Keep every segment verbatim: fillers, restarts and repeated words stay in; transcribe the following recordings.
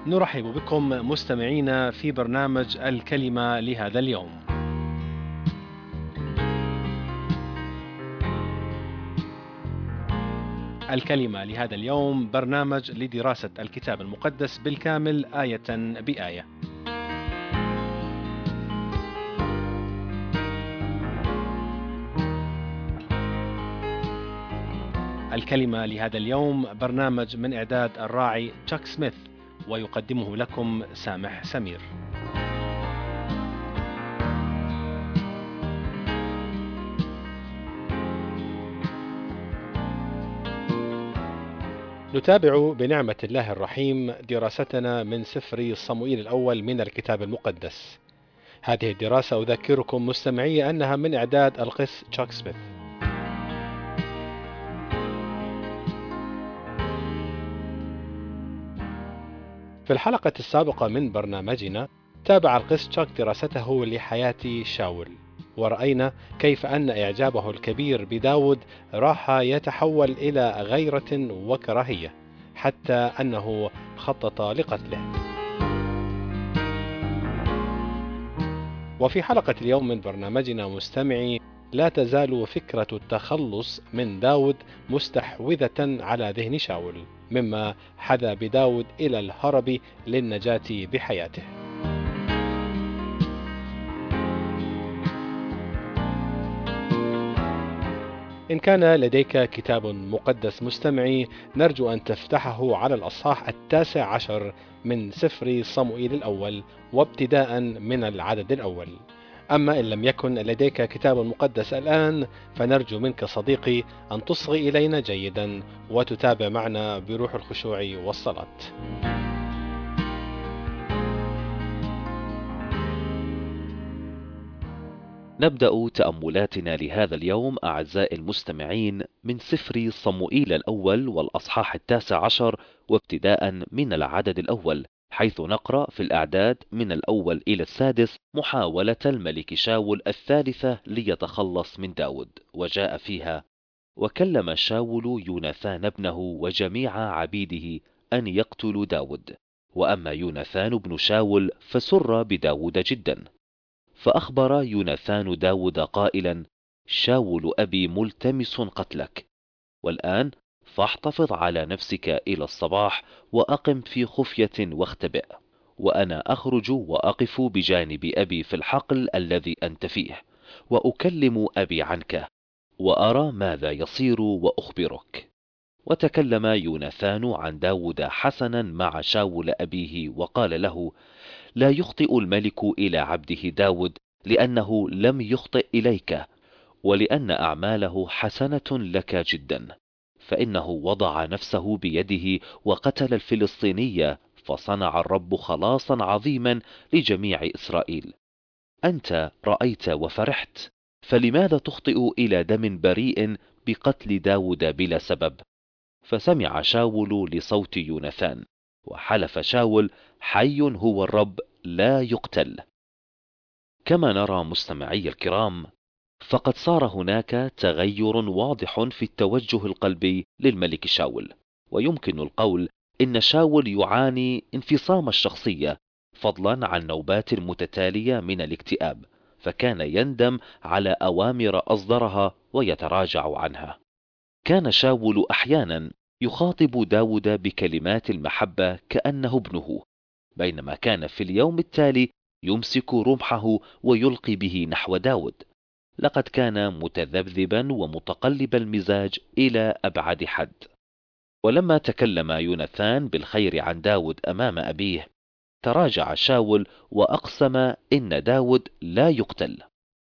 نرحب بكم مستمعينا في برنامج الكلمة لهذا اليوم. الكلمة لهذا اليوم برنامج لدراسة الكتاب المقدس بالكامل آية بآية. الكلمة لهذا اليوم برنامج من إعداد الراعي تشاك سميث، ويقدمه لكم سامح سمير. نتابع بنعمة الله الرحيم دراستنا من سفر صموئيل الأول من الكتاب المقدس. هذه الدراسة أذكركم مستمعي أنها من إعداد القس تشاك سميث. في الحلقة السابقة من برنامجنا تابع القس تشاك دراسته لحياة شاول، ورأينا كيف أن إعجابه الكبير بداود راح يتحول إلى غيرة وكراهية، حتى أنه خطط لقتله. وفي حلقة اليوم من برنامجنا مستمعي، لا تزال فكرة التخلص من داود مستحوذة على ذهن شاول، مما حذا بداود إلى الهرب للنجاة بحياته. إن كان لديك كتاب مقدس مستمعي، نرجو أن تفتحه على الأصحاح التاسع عشر من سفر صموئيل الأول، وابتداء من العدد الأول. أما إن لم يكن لديك كتاب مقدس الآن، فنرجو منك صديقي أن تصغي إلينا جيدا وتتابع معنا بروح الخشوع والصلاة. نبدأ تأملاتنا لهذا اليوم أعزائي المستمعين من سفر صموئيل الأول والأصحاح التاسع عشر وابتداء من العدد الأول، حيث نقرأ في الأعداد من الأول إلى السادس محاولة الملك شاول الثالثة ليتخلص من داود، وجاء فيها: وكلم شاول يوناثان ابنه وجميع عبيده أن يقتلوا داود، وأما يوناثان بن شاول فسر بداود جدا. فأخبر يوناثان داود قائلا: شاول أبي ملتمس قتلك، والآن فاحتفظ على نفسك إلى الصباح وأقم في خفية واختبئ، وأنا أخرج وأقف بجانب أبي في الحقل الذي أنت فيه، وأكلم أبي عنك، وأرى ماذا يصير وأخبرك. وتكلم يوناثان عن داود حسنا مع شاول أبيه، وقال له: لا يخطئ الملك إلى عبده داود، لأنه لم يخطئ إليك، ولأن أعماله حسنة لك جدا، فإنه وضع نفسه بيده وقتل الفلسطينية، فصنع الرب خلاصا عظيما لجميع إسرائيل. أنت رأيت وفرحت، فلماذا تخطئ إلى دم بريء بقتل داود بلا سبب؟ فسمع شاول لصوت يوناثان، وحلف شاول: حي هو الرب لا يقتل. كما نرى مستمعي الكرام، فقد صار هناك تغير واضح في التوجه القلبي للملك شاول، ويمكن القول إن شاول يعاني انفصام الشخصية، فضلا عن نوبات متتالية من الاكتئاب، فكان يندم على أوامر أصدرها ويتراجع عنها. كان شاول أحيانا يخاطب داود بكلمات المحبة كأنه ابنه، بينما كان في اليوم التالي يمسك رمحه ويلقي به نحو داود. لقد كان متذبذبا ومتقلب المزاج إلى أبعد حد. ولما تكلم يوناثان بالخير عن داود أمام أبيه، تراجع شاول وأقسم إن داود لا يقتل.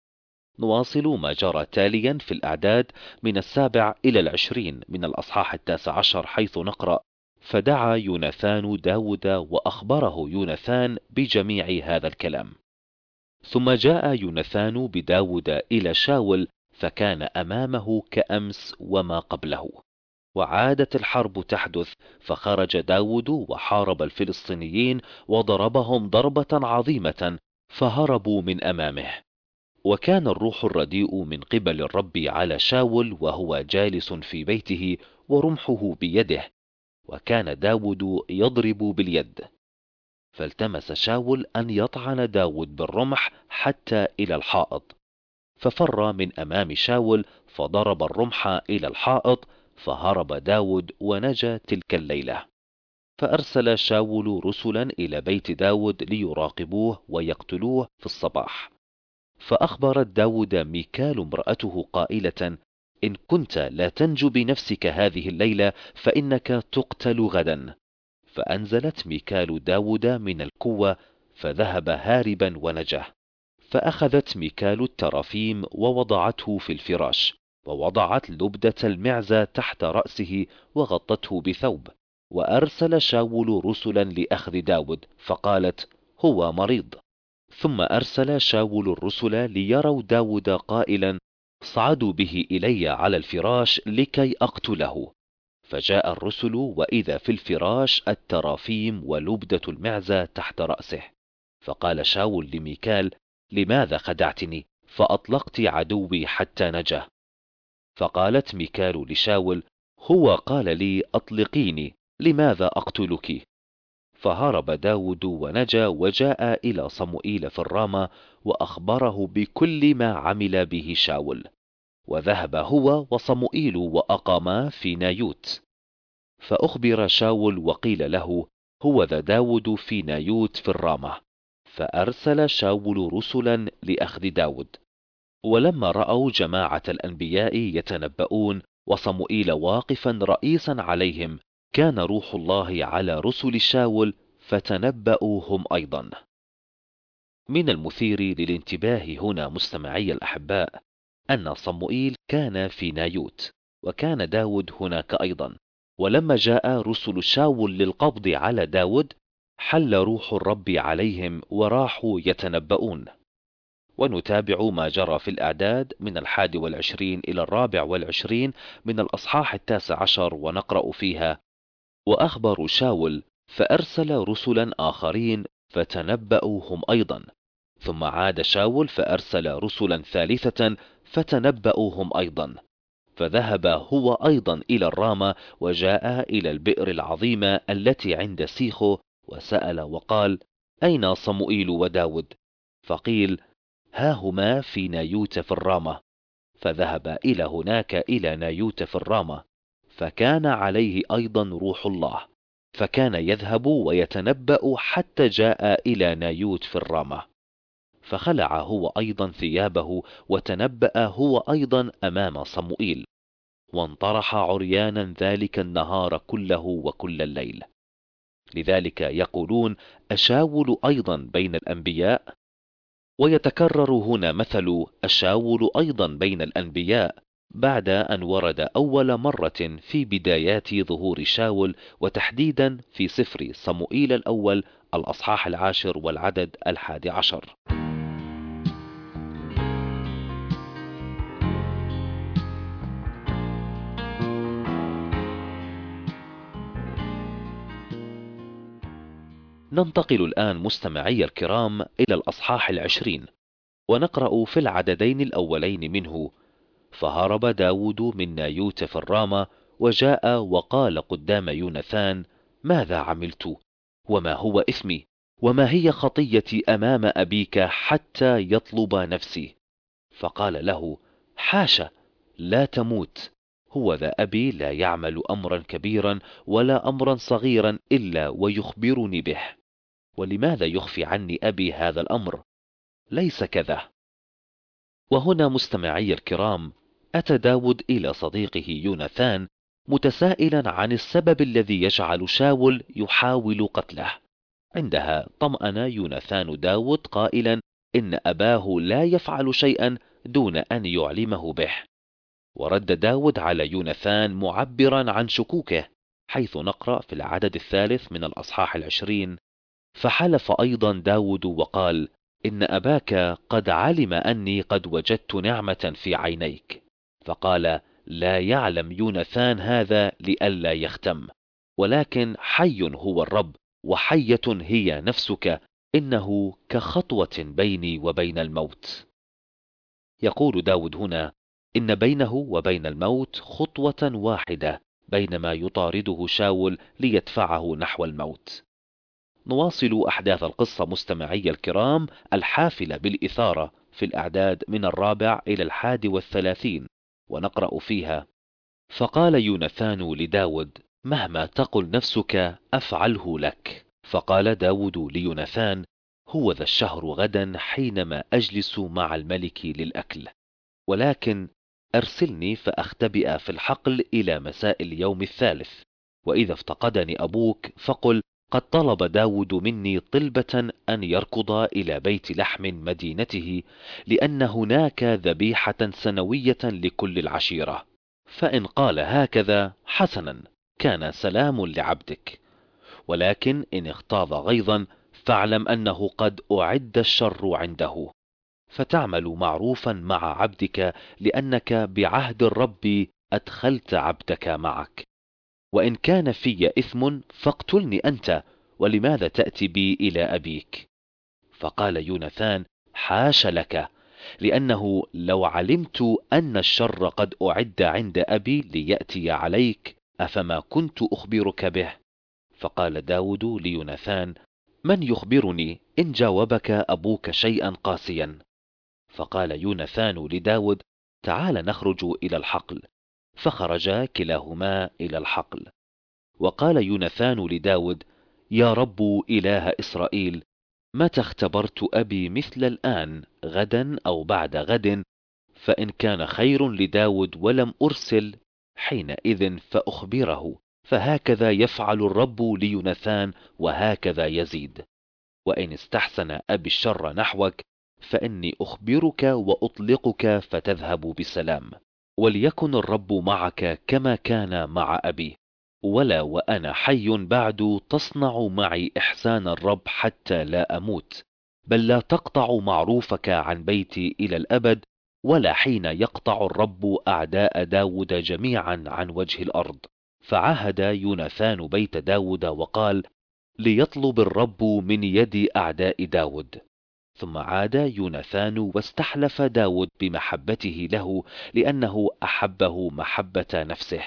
نواصل ما جرى تاليا في الأعداد من السابع إلى العشرين من الأصحاح التاسع عشر، حيث نقرأ: فدعا يوناثان داود وأخبره يوناثان بجميع هذا الكلام. ثم جاء يوناثان بداود إلى شاول، فكان أمامه كأمس وما قبله، وعادت الحرب تحدث، فخرج داود وحارب الفلسطينيين وضربهم ضربة عظيمة، فهربوا من أمامه. وكان الروح الرديء من قبل الرب على شاول وهو جالس في بيته ورمحه بيده، وكان داود يضرب باليد. فالتمس شاول أن يطعن داود بالرمح حتى إلى الحائط، ففر من أمام شاول فضرب الرمح إلى الحائط، فهرب داود ونجا تلك الليلة. فأرسل شاول رسلا إلى بيت داود ليراقبوه ويقتلوه في الصباح. فأخبرت داود ميكال امرأته قائلة: إن كنت لا تنجو بنفسك هذه الليلة فإنك تقتل غدا. فأنزلت ميكال داود من الكوة، فذهب هاربا ونجا. فأخذت ميكال الترافيم ووضعته في الفراش، ووضعت لبدة المعزة تحت رأسه وغطته بثوب. وأرسل شاول رسلا لأخذ داود، فقالت: هو مريض. ثم أرسل شاول الرسل ليروا داود قائلا: صعدوا به إلي على الفراش لكي أقتله. فجاء الرسل وإذا في الفراش الترافيم ولبدة المعزة تحت رأسه. فقال شاول لميكال: لماذا خدعتني فأطلقت عدوي حتى نجا؟ فقالت ميكال لشاول: هو قال لي أطلقيني، لماذا أقتلك؟ فهرب داود ونجا وجاء إلى صموئيل في الرامة، وأخبره بكل ما عمل به شاول. وذهب هو وصموئيل وأقاما في نايوت. فأخبر شاول وقيل له: هو ذا داود في نايوت في الرامة. فأرسل شاول رسلا لأخذ داود. ولما رأوا جماعة الأنبياء يتنبؤون وصموئيل واقفا رئيسا عليهم، كان روح الله على رسل شاول فتنبأوا هم أيضا. من المثير للانتباه هنا مستمعي الأحباء أن صموئيل كان في نايوت، وكان داود هناك أيضا. ولما جاء رسل شاول للقبض على داود، حل روح الرب عليهم وراحوا يتنبؤون. ونتابع ما جرى في الأعداد من الحادي والعشرين إلى الرابع والعشرين من الأصحاح التاسع عشر، ونقرأ فيها: وأخبروا شاول فأرسل رسلا آخرين فتنبأوا هم أيضا. ثم عاد شاول فأرسل رسلا ثالثة فتنبأوا هم أيضا. فذهب هو أيضا إلى الرامة، وجاء إلى البئر العظيمة التي عند سيخو، وسأل وقال: أين صموئيل وداود؟ فقيل: ها هما في نايوت في الرامة. فذهب إلى هناك إلى نايوت في الرامة، فكان عليه أيضا روح الله، فكان يذهب ويتنبأ حتى جاء إلى نايوت في الرامة. فخلع هو أيضا ثيابه وتنبأ هو أيضا أمام صموئيل، وانطرح عريانا ذلك النهار كله وكل الليل. لذلك يقولون: أشاول أيضا بين الأنبياء؟ ويتكرر هنا مثل أشاول أيضا بين الأنبياء بعد أن ورد أول مرة في بدايات ظهور شاول، وتحديدا في سفر صموئيل الأول الأصحاح العاشر والعدد الحادي عشر. ننتقل الآن مستمعي الكرام إلى الأصحاح العشرين، ونقرأ في العددين الأولين منه: فهرب داود من نايوت في الرامة، وجاء وقال قدام يوناثان: ماذا عملت؟ وما هو إثمي؟ وما هي خطيتي أمام أبيك حتى يطلب نفسي؟ فقال له: حاشا، لا تموت. هو ذا أبي لا يعمل أمرا كبيرا ولا أمرا صغيرا إلا ويخبرني به. ولماذا يخفي عني أبي هذا الأمر؟ ليس كذا. وهنا مستمعي الكرام، أتى داود إلى صديقه يوناثان متسائلا عن السبب الذي يجعل شاول يحاول قتله. عندها طمأن يوناثان داود قائلا إن أباه لا يفعل شيئا دون أن يعلمه به. ورد داود على يوناثان معبرا عن شكوكه، حيث نقرأ في العدد الثالث من الأصحاح العشرين: فحلف أيضا داود وقال: إن أباك قد علم أني قد وجدت نعمة في عينيك. فقال: لا يعلم يوناثان هذا لئلا يختم، ولكن حي هو الرب وحية هي نفسك، إنه كخطوة بيني وبين الموت. يقول داود هنا إن بينه وبين الموت خطوة واحدة، بينما يطارده شاول ليدفعه نحو الموت. نواصل أحداث القصة مستمعي الكرام الحافلة بالإثارة في الأعداد من الرابع إلى الحادي والثلاثين، ونقرأ فيها: فقال يوناثان لداود: مهما تقل نفسك أفعله لك. فقال داود ليوناثان: هو ذا الشهر غدا حينما أجلس مع الملك للأكل، ولكن أرسلني فأختبئ في الحقل إلى مساء اليوم الثالث، وإذا افتقدني أبوك فقل: قد طلب داود مني طلبة أن يركض إلى بيت لحم مدينته، لأن هناك ذبيحة سنوية لكل العشيرة. فإن قال هكذا حسنا، كان سلام لعبدك، ولكن إن اغتاظ غيظا فاعلم أنه قد أعد الشر عنده، فتعمل معروفا مع عبدك، لأنك بعهد الرب أدخلت عبدك معك. وإن كان في إثم فاقتلني أنت، ولماذا تأتي بي إلى أبيك؟ فقال يوناثان: حاش لك، لأنه لو علمت أن الشر قد أعد عند أبي ليأتي عليك أفما كنت أخبرك به. فقال داود ليوناثان: من يخبرني إن جاوبك أبوك شيئا قاسيا؟ فقال يوناثان لداود: تعال نخرج إلى الحقل. فخرجا كلاهما إلى الحقل. وقال يوناثان لداود: يا رب إله إسرائيل، متى اختبرت أبي مثل الآن غدا أو بعد غد؟ فإن كان خير لداود ولم أرسل حينئذ فأخبره، فهكذا يفعل الرب ليوناثان وهكذا يزيد. وإن استحسن أبي الشر نحوك فإني أخبرك وأطلقك فتذهب بسلام، وليكن الرب معك كما كان مع أبي، ولا وأنا حي بعد تصنع معي إحسان الرب حتى لا أموت، بل لا تقطع معروفك عن بيتي إلى الأبد، ولا حين يقطع الرب أعداء داود جميعا عن وجه الأرض. فعهد يوناثان بيت داود وقال: ليطلب الرب من يد أعداء داود. ثم عاد يوناثان واستحلف داود بمحبته له، لأنه أحبه محبة نفسه.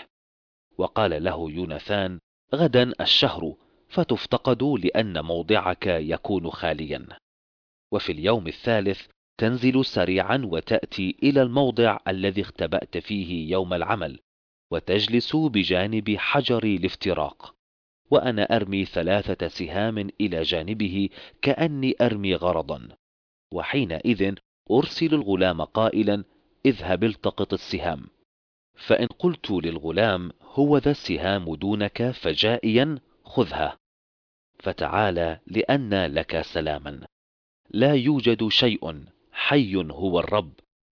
وقال له يوناثان: غدا الشهر، فتفتقد لأن موضعك يكون خاليا. وفي اليوم الثالث تنزل سريعا وتأتي إلى الموضع الذي اختبأت فيه يوم العمل، وتجلس بجانب حجر الافتراق، وأنا أرمي ثلاثة سهام إلى جانبه كأني أرمي غرضا. وحينئذ أرسل الغلام قائلا: اذهب التقط السهام. فإن قلت للغلام: هو ذا السهام دونك فجائيا، خذها، فتعالى لأن لك سلاما. لا يوجد شيء، حي هو الرب.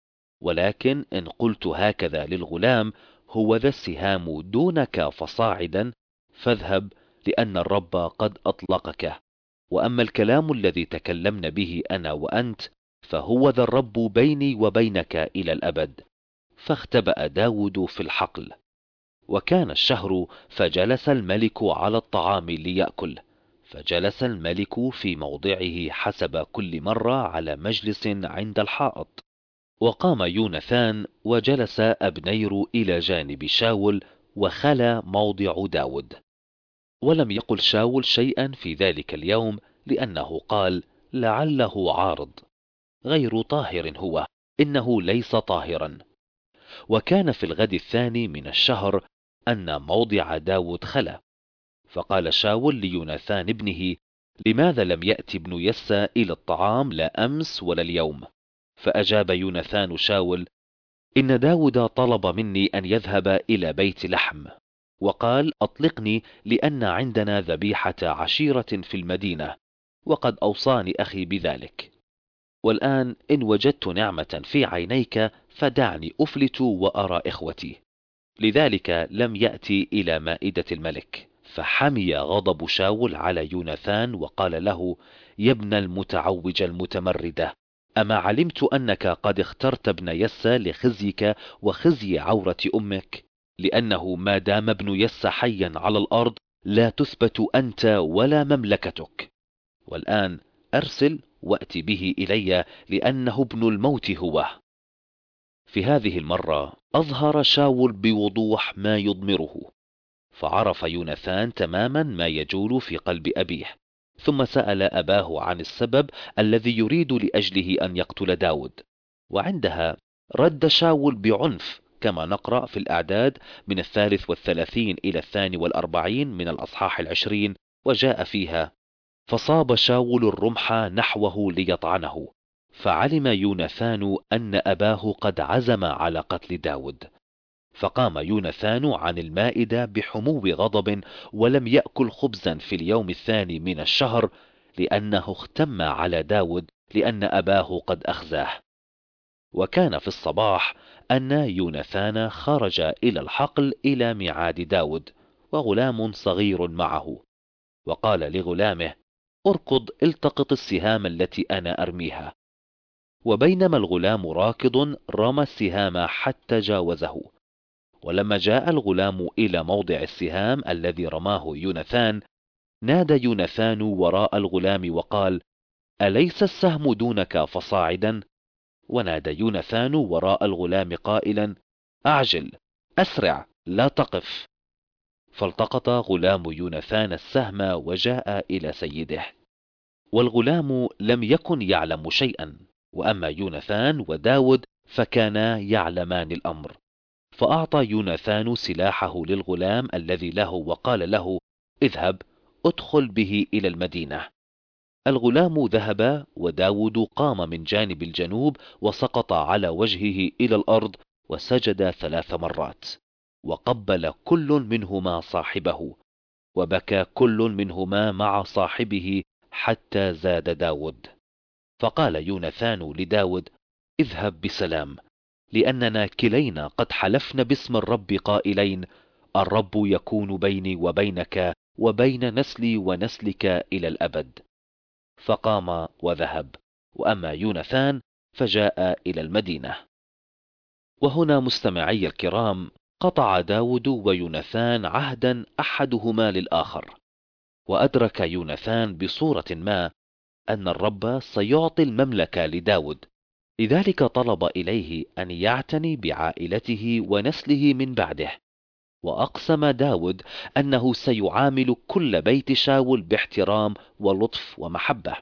ولكن إن قلت هكذا للغلام: هو ذا السهام دونك فصاعدا، فاذهب، لأن الرب قد أطلقك. وأما الكلام الذي تكلمن به أنا وأنت فهو ذا الرب بيني وبينك إلى الأبد. فاختبأ داود في الحقل. وكان الشهر، فجلس الملك على الطعام ليأكل، فجلس الملك في موضعه حسب كل مرة على مجلس عند الحائط. وقام يوناثان وجلس أبنير إلى جانب شاول، وخلا موضع داود. ولم يقل شاول شيئا في ذلك اليوم، لأنه قال: لعله عارض، غير طاهر هو، إنه ليس طاهرا. وكان في الغد الثاني من الشهر أن موضع داود خلا. فقال شاول ليوناثان ابنه: لماذا لم يأتي ابن يسى إلى الطعام لا أمس ولا اليوم؟ فأجاب يوناثان شاول: إن داود طلب مني أن يذهب إلى بيت لحم، وقال: أطلقني، لأن عندنا ذبيحة عشيرة في المدينة، وقد أوصاني أخي بذلك. والآن إن وجدت نعمة في عينيك فدعني أفلت وأرى إخوتي. لذلك لم يأتي إلى مائدة الملك. فحمي غضب شاول على يوناثان وقال له: يا ابن المتعوج المتمردة، أما علمت أنك قد اخترت ابن يسى لخزيك وخزي عورة أمك؟ لأنه ما دام ابن يسى حيا على الأرض لا تثبت أنت ولا مملكتك. والآن أرسل وأتي به إلي، لأنه ابن الموت هو. في هذه المرة أظهر شاول بوضوح ما يضمره، فعرف يوناثان تماما ما يجول في قلب أبيه، ثم سأل أباه عن السبب الذي يريد لأجله أن يقتل داود، وعندها رد شاول بعنف كما نقرأ في الأعداد من الثالث والثلاثين إلى الثاني والأربعين من الأصحاح العشرين، وجاء فيها: فصاب شاول الرمح نحوه ليطعنه، فعلم يوناثان أن أباه قد عزم على قتل داود، فقام يوناثان عن المائدة بحمو غضب، ولم يأكل خبزا في اليوم الثاني من الشهر، لأنه اختم على داود لأن أباه قد أخزاه. وكان في الصباح أن يوناثان خرج إلى الحقل إلى ميعاد داود، وغلام صغير معه، وقال لغلامه: اركض التقط السهام التي أنا أرميها. وبينما الغلام راكض رمى السهام حتى جاوزه، ولما جاء الغلام إلى موضع السهام الذي رماه يوناثان، نادى يوناثان وراء الغلام وقال: أليس السهم دونك فصاعدا؟ ونادى يوناثان وراء الغلام قائلا: أعجل، أسرع، لا تقف. فالتقط غلام يوناثان السهم وجاء إلى سيده، والغلام لم يكن يعلم شيئا، وأما يوناثان وداود فكانا يعلمان الأمر. فأعطى يوناثان سلاحه للغلام الذي له، وقال له: اذهب، ادخل به إلى المدينة. الغلام ذهب، وداود قام من جانب الجنوب وسقط على وجهه إلى الأرض وسجد ثلاث مرات، وقبل كل منهما صاحبه، وبكى كل منهما مع صاحبه حتى زاد داود. فقال يوناثان لداود: اذهب بسلام، لأننا كلينا قد حلفنا باسم الرب قائلين: الرب يكون بيني وبينك وبين نسلي ونسلك إلى الأبد. فقام وذهب، وأما يوناثان فجاء إلى المدينة. وهنا مستمعي الكرام قطع داود ويوناثان عهدا أحدهما للآخر، وأدرك يوناثان بصورة ما أن الرب سيعطي المملكة لداود، لذلك طلب إليه أن يعتني بعائلته ونسله من بعده. وأقسم داود أنه سيعامل كل بيت شاول باحترام ولطف ومحبة.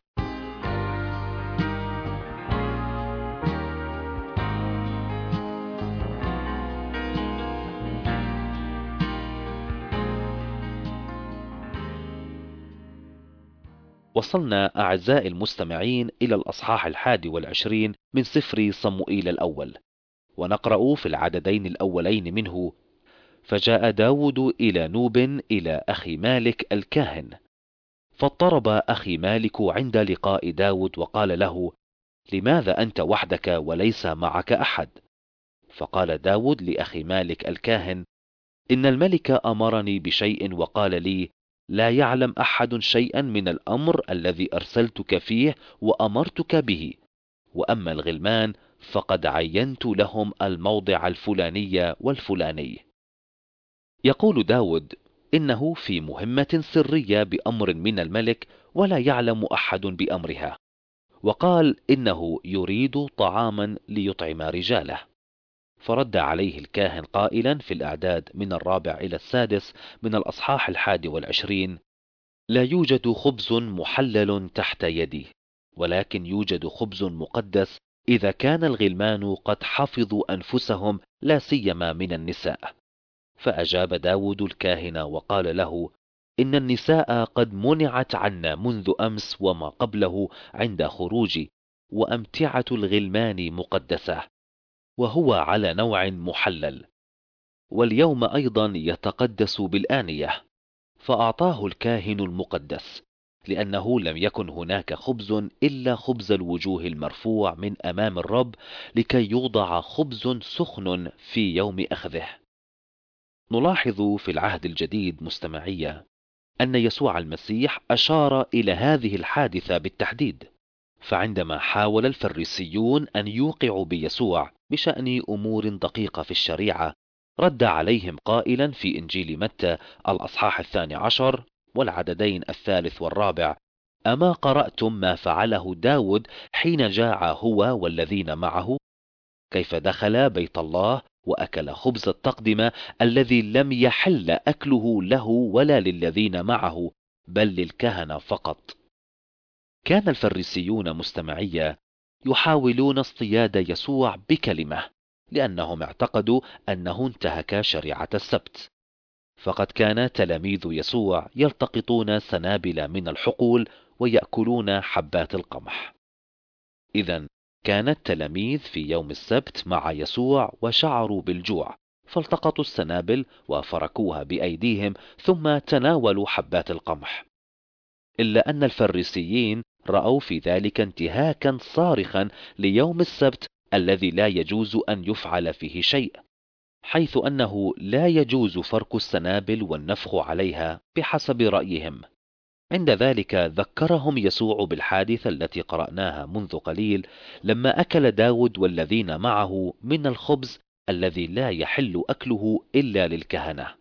وصلنا أعزائي المستمعين إلى الأصحاح الحادي والعشرين من سفر صموئيل الأول، ونقرأ في العددين الأولين منه: فجاء داود إلى نوب إلى أخي مالك الكاهن، فاضطرب أخي مالك عند لقاء داود وقال له: لماذا أنت وحدك وليس معك أحد؟ فقال داود لأخي مالك الكاهن: إن الملك أمرني بشيء وقال لي: لا يعلم أحد شيئا من الأمر الذي أرسلتك فيه وأمرتك به، وأما الغلمان فقد عينت لهم الموضع الفلاني والفلاني. يقول داود إنه في مهمة سرية بأمر من الملك، ولا يعلم أحد بأمرها، وقال إنه يريد طعاما ليطعم رجاله. فرد عليه الكاهن قائلا في الأعداد من الرابع إلى السادس من الأصحاح الحادي والعشرين: لا يوجد خبز محلل تحت يدي، ولكن يوجد خبز مقدس إذا كان الغلمان قد حفظوا أنفسهم، لا سيما من النساء. فأجاب داود الكاهن وقال له: إن النساء قد منعت عنا منذ أمس وما قبله عند خروجي، وأمتعة الغلمان مقدسة، وهو على نوع محلل، واليوم أيضا يتقدس بالآنية. فأعطاه الكاهن المقدس، لأنه لم يكن هناك خبز إلا خبز الوجوه المرفوع من أمام الرب، لكي يوضع خبز سخن في يوم أخذه. نلاحظ في العهد الجديد مستمعية أن يسوع المسيح أشار إلى هذه الحادثة بالتحديد، فعندما حاول الفريسيون أن يوقعوا بيسوع بشأن أمور دقيقة في الشريعة، رد عليهم قائلا في إنجيل متى الأصحاح الثاني عشر والعددين الثالث والرابع: أما قرأتم ما فعله داود حين جاع هو والذين معه، كيف دخل بيت الله وأكل خبز التقدمة الذي لم يحل أكله له ولا للذين معه، بل للكهنة فقط، كان الفريسيون مستمعية يحاولون اصطياد يسوع بكلمة، لأنهم اعتقدوا أنه انتهك شريعة السبت. فقد كان تلاميذ يسوع يلتقطون سنابل من الحقول ويأكلون حبات القمح. إذن كان التلاميذ في يوم السبت مع يسوع وشعروا بالجوع، فالتقطوا السنابل وفركوها بأيديهم ثم تناولوا حبات القمح. إلا أن الفريسيين رأوا في ذلك انتهاكا صارخا ليوم السبت الذي لا يجوز أن يفعل فيه شيء، حيث أنه لا يجوز فرك السنابل والنفخ عليها بحسب رأيهم. عند ذلك ذكرهم يسوع بالحادثة التي قرأناها منذ قليل، لما أكل داود والذين معه من الخبز الذي لا يحل أكله إلا للكهنة.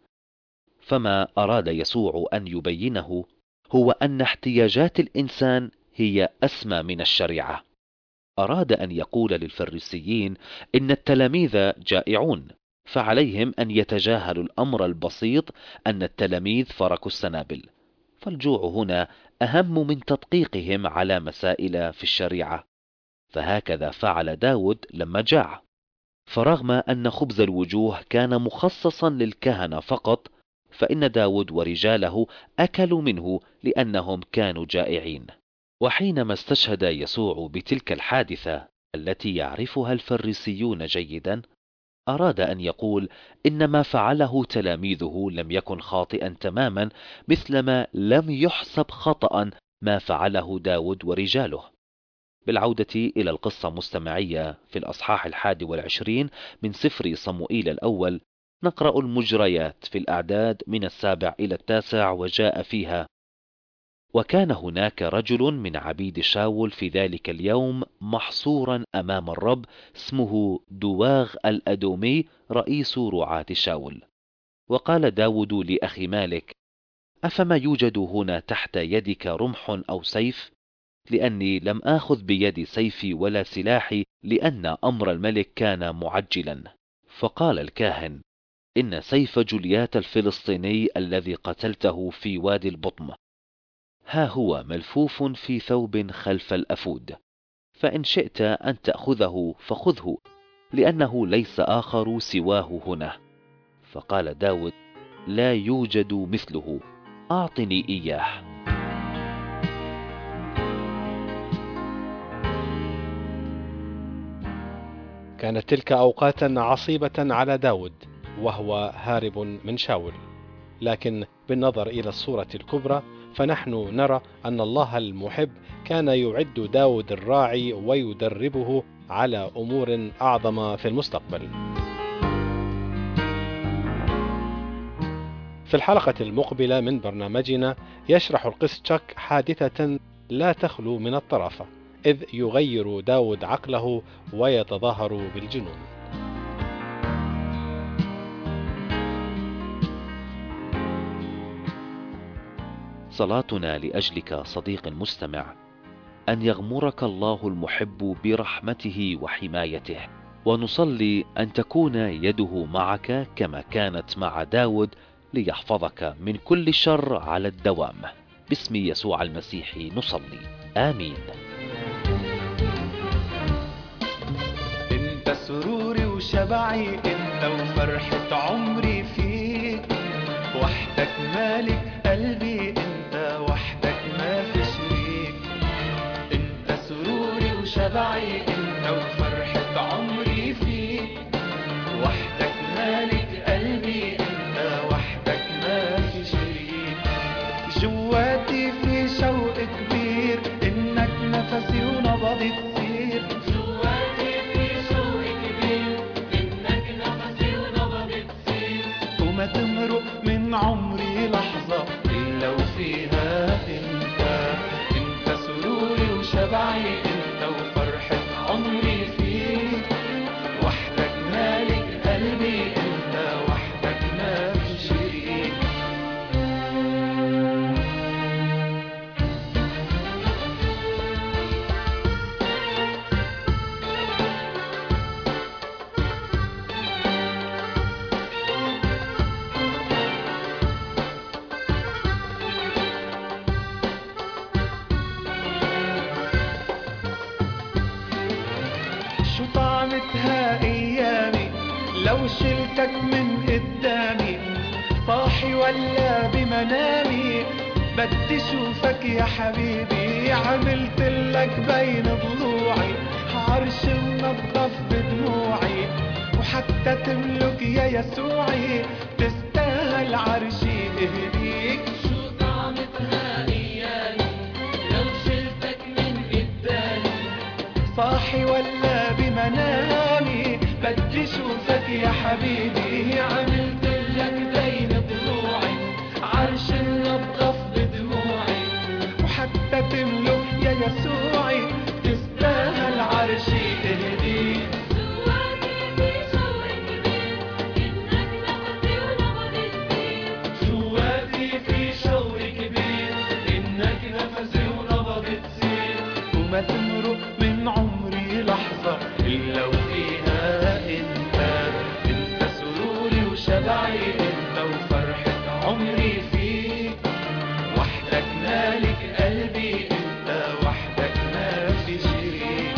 فما أراد يسوع أن يبينه هو أن احتياجات الإنسان هي أسمى من الشريعة. أراد أن يقول للفريسيين إن التلاميذ جائعون، فعليهم أن يتجاهلوا الأمر البسيط أن التلاميذ فركوا السنابل، فالجوع هنا أهم من تدقيقهم على مسائل في الشريعة. فهكذا فعل داود لما جاع، فرغم أن خبز الوجوه كان مخصصا للكهنة فقط، فإن داود ورجاله أكلوا منه لأنهم كانوا جائعين. وحينما استشهد يسوع بتلك الحادثة التي يعرفها الفريسيون جيدا، أراد أن يقول إن ما فعله تلاميذه لم يكن خاطئا تماما، مثلما لم يحسب خطأ ما فعله داود ورجاله. بالعودة إلى القصة مستمعية في الأصحاح الحادي والعشرين من سفر صموئيل الأول، نقرأ المجريات في الأعداد من السابع إلى التاسع. وجاء فيها: وكان هناك رجل من عبيد شاول في ذلك اليوم محصورا أمام الرب، اسمه دواغ الأدومي رئيس رعاة شاول. وقال داود لأخي مالك: أفما يوجد هنا تحت يدك رمح أو سيف؟ لأني لم آخذ بيد سيفي ولا سلاحي، لأن أمر الملك كان معجلا. فقال الكاهن: إن سيف جوليات الفلسطيني الذي قتلته في وادي البطم ها هو ملفوف في ثوب خلف الأفود، فإن شئت أن تأخذه فخذه، لأنه ليس آخر سواه هنا. فقال داود: لا يوجد مثله، أعطني إياه. كانت تلك أوقاتا عصيبة على داود وهو هارب من شاول، لكن بالنظر إلى الصورة الكبرى فنحن نرى أن الله المحب كان يعد داود الراعي ويدربه على أمور أعظم في المستقبل. في الحلقة المقبلة من برنامجنا يشرح القس تشاك حادثة لا تخلو من الطرافة، إذ يغير داود عقله ويتظاهر بالجنون. صلاتنا لأجلك صديق مستمع أن يغمرك الله المحب برحمته وحمايته، ونصلي أن تكون يده معك كما كانت مع داود، ليحفظك من كل شر على الدوام. باسم يسوع المسيح نصلي، آمين. انت سروري وشبعي، انت وفرحة عمري فيك، وحدك مالك قلبي، انت وحدك ما في شريك. انت سروري وشبعي، انت وفرحة عمري فيك، وحدك مالك قلبي، انت وحدك ما في شريك. جواتي في شوق كبير، انك نفسي ونبضي تصير. جواتي في شوق كبير، انك نفسي ونبضي تصير. وما تمرق من عمري لحظة إلا وفيها انت. انت سروري وشبعي، انت وفرحة عمري فيك، وحدك مالك قلبي، انت وحدك ما في شريك. شو طعمتها أيامي لو شلتك من قدامي، صاحي ولا بمنامي بدي شوفك يا حبيبي. عملتلك بين ضلوعي عرش منظف بدموعي، وحتى تملك يا يسوعي تستاهل عرشي اهديك. شو طعمتها أيامي لو شلتك من قدامي، صاحي ولا بمنامي بدي شوفك يا حبيبي. عملتلك بين ضلوعي عرش منظف بدموعي، وحتى تملك يا يسوعي تستاهل عرشي اهديك. جواتي في شوق كبير إنك نفسي ونبض تصير، جواتي في شوق كبير إنك نفسي ونبض تصير، وما تمرق من عمري لحظة إلا وفيها أنت. أنت سروري وشبعي، أنت وفرحة عمري فيك. وحدك مالك قلبي، أنت وحدك ما في شريك.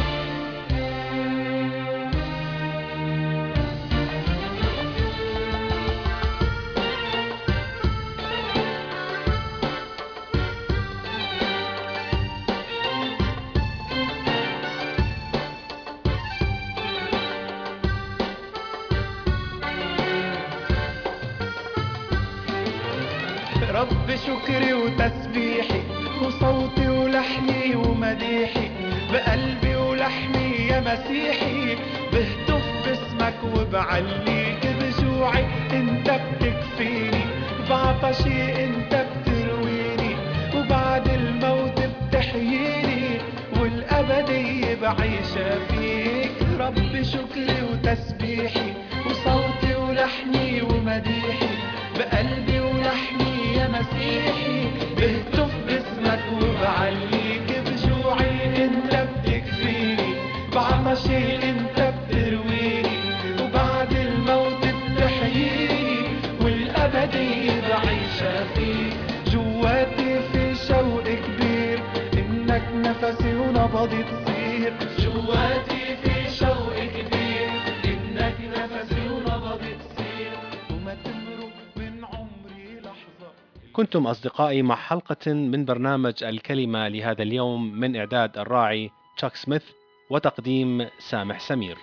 رب شكري وتسبيحي وصوتي ولحني ومديحي، بقلبي ولحمي يا مسيحي بهتف باسمك وبعليك. بجوعي انت بتكفيني، بعطشي انت بترويني، وبعد الموت بتحييني، والأبدية بعيشها فيك. رب شكري وتسبيحي وصوتي ولحني ومديحي، بقلبي ولحمي يا مسيحي بهتف باسمك وبعليك. بجوعي انت بتكفيني، بعطشي انت بترويني، وبعد الموت بتحييني، والأبدية بعيشها فيك. جواتي في شوق كبير إنك نفسي ونبضي تصير. جواتي في شوق كبير إنك نفسي ونبضي تصير، وما تمرق من عمري لحظة. كنتم أصدقائي مع حلقة من برنامج الكلمة لهذا اليوم، من إعداد الراعي تشاك سميث وتقديم سامح سمير.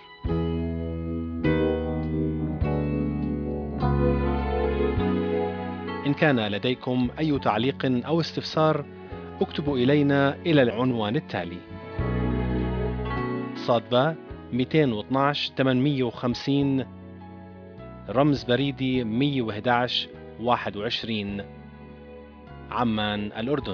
إن كان لديكم أي تعليق أو استفسار اكتبوا إلينا إلى العنوان التالي: صادبة مئتين واثناشر ثمانمئة وخمسين، رمز بريدي مئة وأحد عشر واحد وعشرين، عمان الأردن.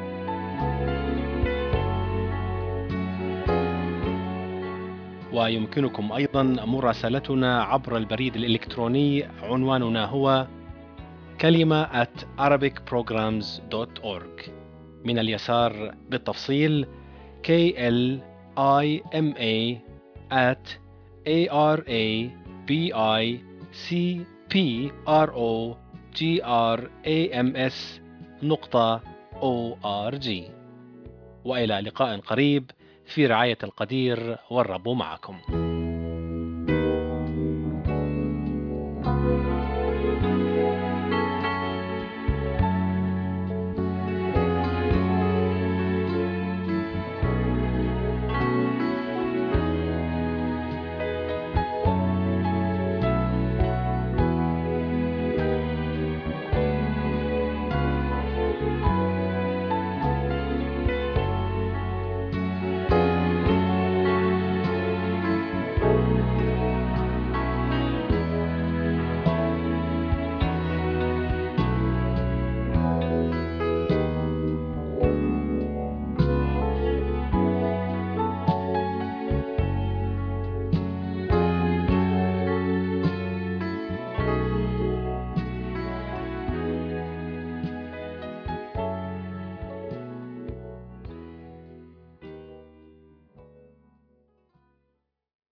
ويمكنكم أيضا مراسلتنا عبر البريد الإلكتروني، عنواننا هو كلمة at arabic programs dot org. من اليسار بالتفصيل K L I M A at A R A B I C P R O G R A M S نقطة O R G. وإلى لقاء قريب في رعاية القدير، والرب معكم.